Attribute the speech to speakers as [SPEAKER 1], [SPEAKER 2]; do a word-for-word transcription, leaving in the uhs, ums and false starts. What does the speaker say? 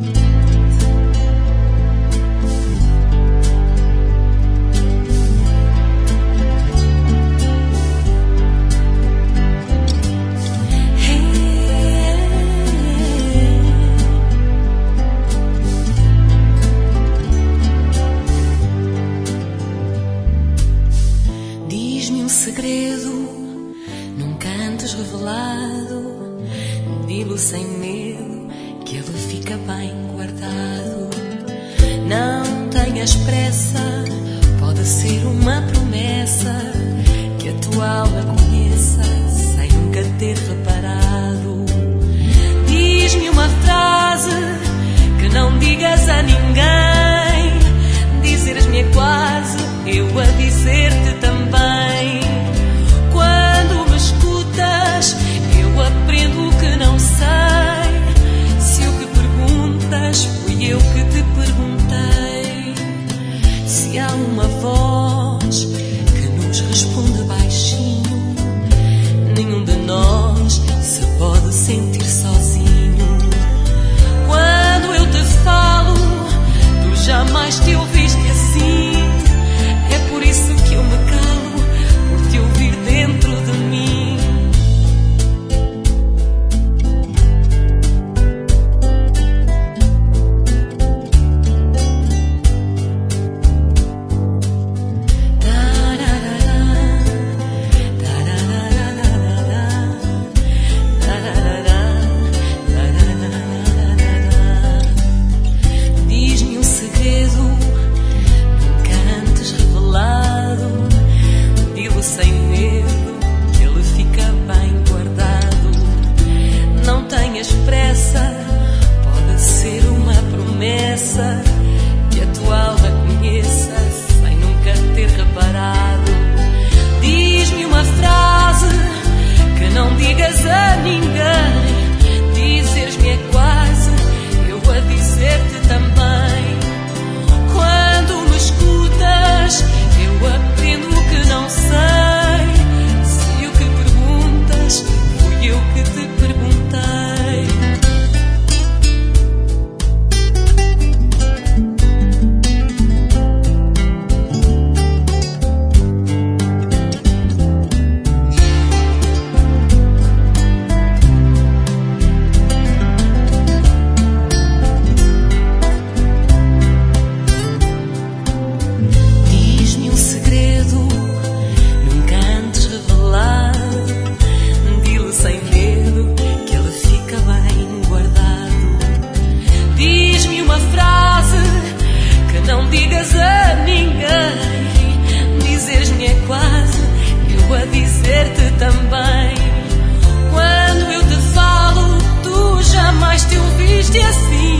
[SPEAKER 1] Diz-me um segredo, nunca antes revelado. Dilo sem medo, que ele fica bem guardado. Não tenhas pressa, pode ser uma promessa que a tua alma conheça sem nunca ter reparado. Diz-me uma frase que não digas a ninguém. Dizeres-me é quase eu a dizer-te também. Quando me escutas, eu aprendo o que não sei. Se o que perguntas fui eu que te perguntei. Se há uma voz que nos responde baixinho, nenhum de nós se pode sentir sozinho. Quando eu te falo, tu jamais te ouviste assim. É por isso que eu me calo, por te ouvir dentro de mim. Diz-me um segredo, nunca antes revelado. Dilo sem medo, que ele fica bem guardado. Não tenhas pressa, pode ser uma promessa que a tua alma conheça sem nunca ter reparado. Diz-me uma frase que não digas a ninguém. Dizeres-me é quase eu a dizer-te também. Quando me escutas, eu aprendo o que não sei. Se o que perguntas fui eu que te perguntei. Diz-me um segredo, nunca antes revelado. Dilo sem medo, que ele fica bem guardado. Diz-me uma frase que não digas a ninguém. Dizeres-me é quase eu a dizer-te também. Quando eu te falo, tu jamais te ouviste assim.